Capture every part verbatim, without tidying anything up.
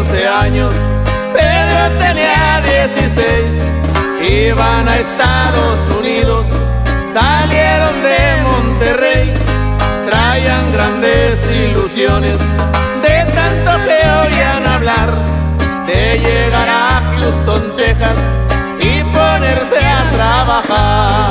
doce años, Pedro tenía dieciséis. Iban a Estados Unidos, salieron de Monterrey. Traían grandes ilusiones, de tanto que oían hablar, de llegar a Houston, Texas, y ponerse a trabajar.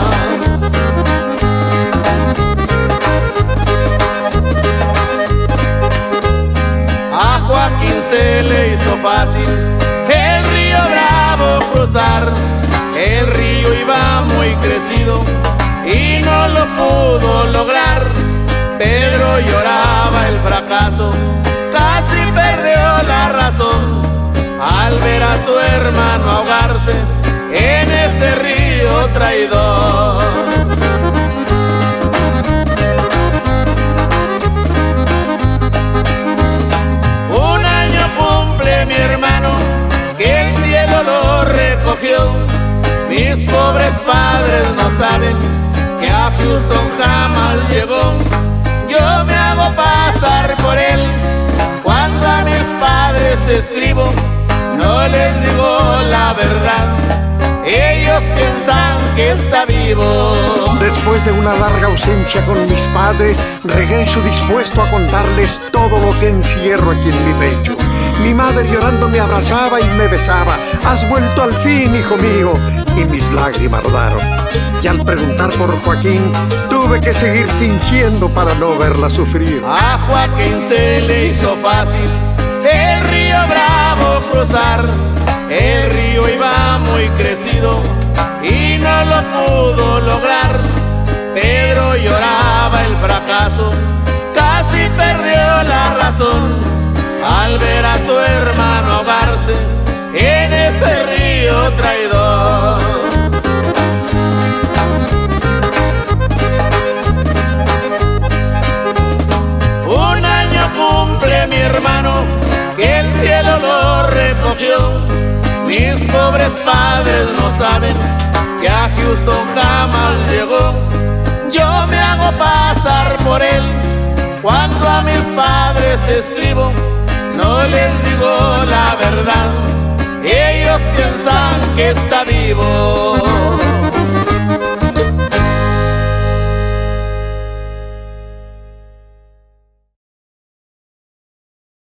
A Joaquín se le hizo fácil el río Bravo cruzar. El río iba muy crecido y no lo pudo lograr. Pedro lloraba el fracaso, casi perdió la razón al ver a su hermano ahogarse en ese río traidor. Un año cumple mi hermano, que el cielo lo recogió. Mis pobres padres no saben que a Houston jamás llegó. Yo me hago pasar por él, cuando a mis padres escribo, no les digo la verdad, ellos piensan que está vivo. Después de una larga ausencia con mis padres, regreso dispuesto a contarles todo lo que encierro aquí en mi pecho. Mi madre llorando me abrazaba y me besaba. Has vuelto al fin, hijo mío. Y mis lágrimas rodaron. Y al preguntar por Joaquín, tuve que seguir fingiendo para no verla sufrir. A Joaquín se le hizo fácil el río Bravo cruzar. El río iba muy crecido y no lo pudo lograr. Pedro lloraba el fracaso, casi perdió la razón al ver a su hermano ahogarse en ese río traidor. Un año cumple mi hermano, que el cielo lo recogió. Mis pobres padres no saben que a Houston jamás llegó. Yo me hago pasar por él, cuando a mis padres escribo, no les digo la verdad, ellos piensan que está vivo.